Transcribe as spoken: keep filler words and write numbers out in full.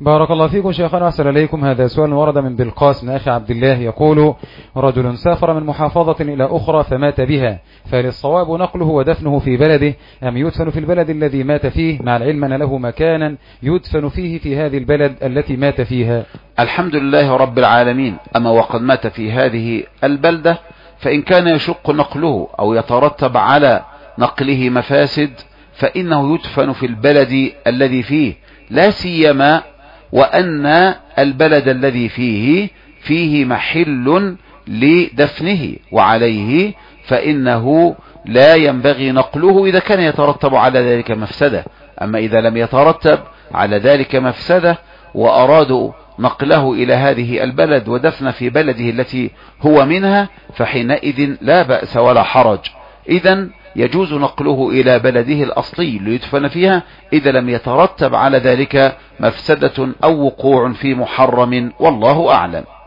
بارك الله فيكم شيخنا وأحسن إليكم. هذا سؤال ورد من بلقاس من أخي عبد الله يقول: رجل سافر من محافظة إلى أخرى فمات بها، فهل الصواب نقله ودفنه في بلده أم يدفن في البلد الذي مات فيه، مع العلم أن له مكانا يدفن فيه في هذه البلد التي مات فيها؟ الحمد لله رب العالمين. أما وقد مات في هذه البلدة فإن كان يشق نقله أو يترتب على نقله مفاسد فإنه يدفن في البلد الذي فيه، لا سيما وأن البلد الذي فيه فيه محل لدفنه، وعليه فإنه لا ينبغي نقله إذا كان يترتب على ذلك مفسدة. أما إذا لم يترتب على ذلك مفسدة وأرادوا نقله إلى هذه البلد ودفن في بلده التي هو منها فحينئذ لا بأس ولا حرج. إذن يجوز نقله إلى بلده الأصلي ليدفن فيها إذا لم يترتب على ذلك مفسدة أو وقوع في محرم، والله أعلم.